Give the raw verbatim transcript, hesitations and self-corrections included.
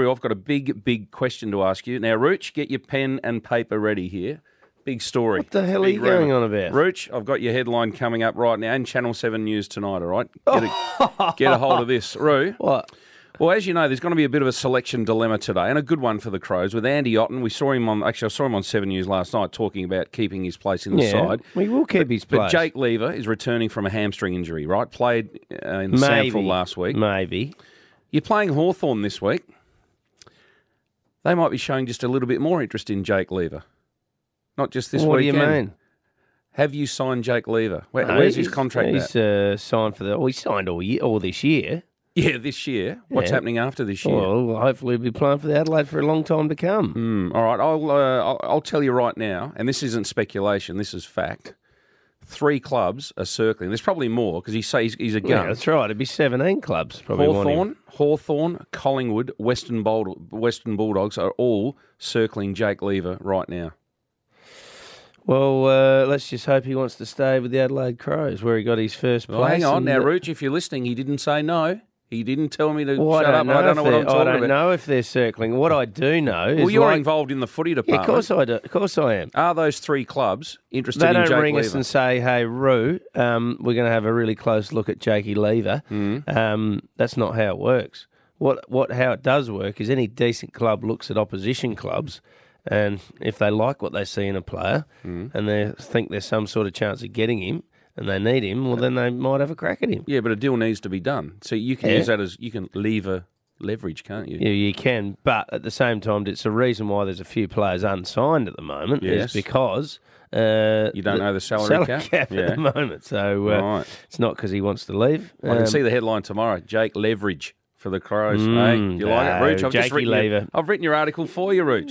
Roo, I've got a big, big question to ask you. Now, Rooch, get your pen and paper ready here. Big story. What the hell big are you going on about? Rooch, I've got your headline coming up right now and Channel seven News tonight, all right? Get a, get a hold of this. Roo. What? Well, as you know, there's going to be a bit of a selection dilemma today, and a good one for the Crows with Andy Otten. We saw him on, actually, I saw him on Seven News last night talking about keeping his place in the Yeah, side. we will keep but, his place. But Jake Lever is returning from a hamstring injury, right? Played uh, in the Maybe. SANFL last week. Maybe. You're playing Hawthorn this week. They might be showing just a little bit more interest in Jake Lever. Not just this what weekend. What do you mean? Have you signed Jake Lever? Where, No, where's his contract He's at? uh, signed for the. Well, he signed all year, all this year. Yeah, this year. What's Yeah. happening after this year? Well, hopefully he'll be playing for the Adelaide for a long time to come. Mm, all right, I'll, uh, I'll I'll tell you right now, and this isn't speculation. This is fact. Three clubs are circling. There's probably more because he says he's, he's a Yeah, gun. that's right. It'd be seventeen clubs probably. want him. Hawthorn, Hawthorn, Collingwood, Western Bull- Western Bulldogs are all circling Jake Lever right now. Well, uh, let's just hope he wants to stay with the Adelaide Crows, where he got his first place. Well, hang on and now, the- Rooch. If you're listening, he didn't say no. He didn't tell me to Well, shut I don't up. know I don't know if what they're- I'm talking I don't about. know if they're circling. What I do know is Well, you're like, involved in the footy Yeah, department. of course I do. Of course I am. Are those three clubs interested They in don't Jake ring Lever? us and say, "Hey, Roo, um, we're going to have a really close look at Jakey Lever." Mm. Um, that's not how it works. What what how it does work is any decent club looks at opposition clubs, and if they like what they see in a player, Mm. and they think there's some sort of chance of getting him, and they need him, well, then they might have a crack at him. Yeah, but a deal needs to be done. So you can Yeah. use that as you can lever leverage, can't you? Yeah, you can, but at the same time, it's a reason why there's a few players unsigned at the moment. Yes. Is because uh, You don't know the salary cap? Yeah. at the moment. So uh, Right. it's not because he wants to leave. I can Um, see the headline tomorrow. Jake Leverage for the Crows. Mm, hey, do you like it, no, Rooch? I've Jakey just written your, Lever. I've written your article for you, Rooch.